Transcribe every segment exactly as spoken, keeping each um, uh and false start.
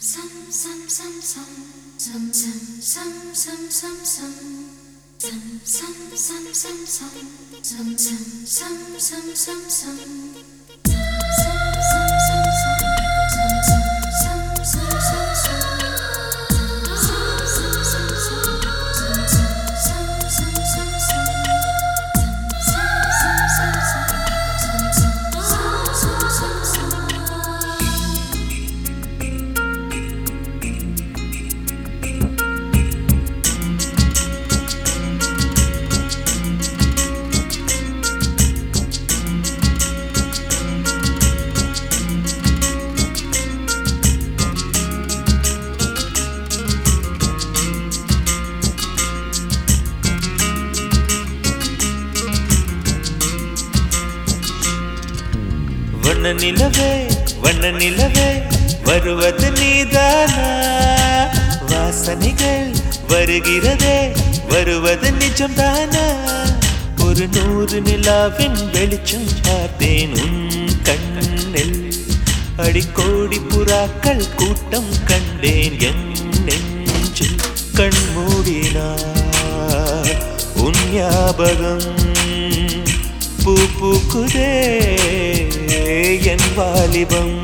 வண்ண நிலவே வண்ண நிலவே வருவது நீதானா? வாசனைகள் வருகிறதே வருவது நிஜம்தானா? ஒரு நூறு நிலாவின் வெளிச்சம் பார்த்தேன் உன் கண்ணில். அடிக்கோடி புறாக்கள் கூட்டம் கண்டேன் என் நெஞ்சில். கண் மூடினார் உன் ஞாபகம் பூ பூக்குதே என் வாலிபம்.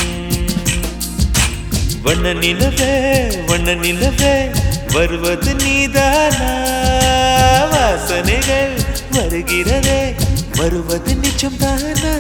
வண்ண நிலவே வண்ண நிலவே வருவது நீதானா? வாசனைகள் வருகிறதே வருவது நிஜம்தானா?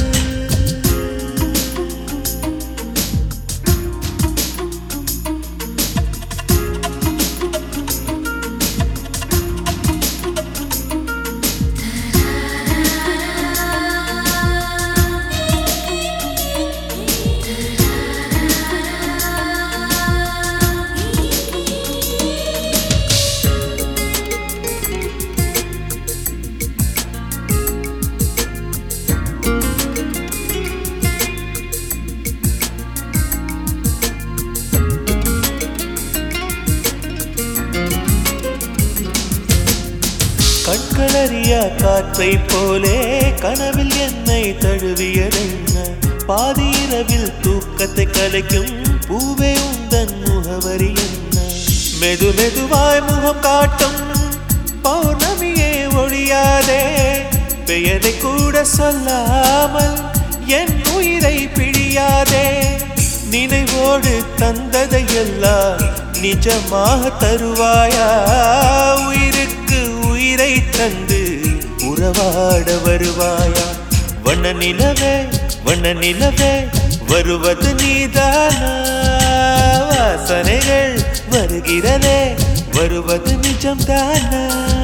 கண்களறியா காற்றை போலே கனவில் என்னை தழுவியதென்ன? பாதி இரவில் தூக்கத்தை கலைக்கும் பூவே உந்தன் முகவரி என்ன? மெது மெதுவாய் முகம் காட்டும் பௌர்ணமியே ஒழியாதே. பெயரை கூட சொல்லாமல் என் உயிரை பிழியாதே. நினைவோடு தந்ததையெல்லாம் நிஜமாக தருவாயா? உயிருக்கு உயிரை தந்து உறவாட வருவாயா? வண்ண நிலவே வண்ண நிலவே வருவது நீதானா? வாசனைகள் வருகிறதே வருவது நிஜம்தானா?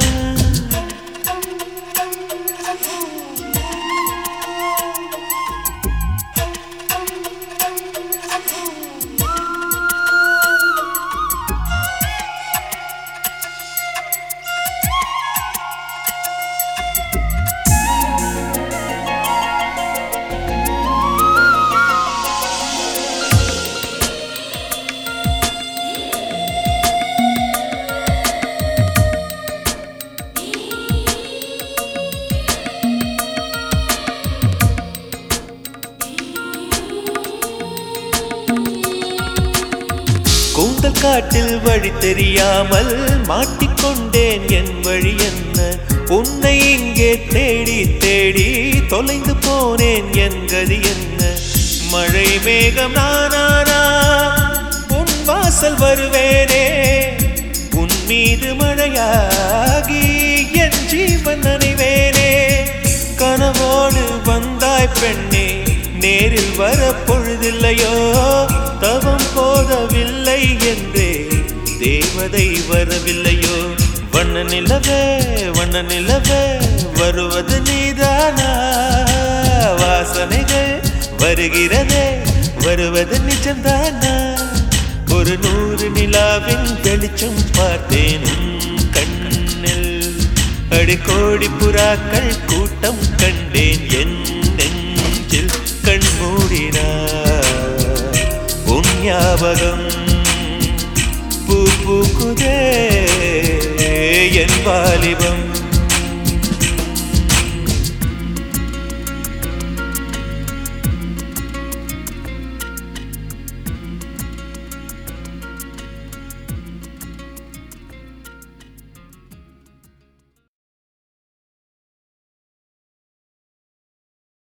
கூந்தல் காட்டில் வழி தெரியாமல் மாட்டிக்கொண்டேன் என் வழி என்ன? உன்னை இங்கே தேடி தேடி தொலைந்து போனேன் என் கதி என்ன? மழை மேகம் நானானா உன் வாசல் வருவேனே. உன் மீது மழையாகி என் ஜீவன் நனைவேனே. கனவோடு வந்தாய் பெண்ணே நேரில் வர பொழுதில்லையோ? தவம் போதவில்லை என்றே தேவதை வரவில்லையோ? வண்ண நிலவே வண்ண நிலவே வருவது நீதானா? வாசனைகள் வருகிறதே வருவது நிஜம்தானா? ஒரு நூறு நிலாவின் வெளிச்சம் பார்த்தேன் உன் கண்ணில். அடிக்கோடி புறாக்கள் கூட்டம் கண்டேன் என் நெஞ்சில். கண் மூடினார் உன் ஞாபகம் பூ பூக்குதே என் வாலிபம்.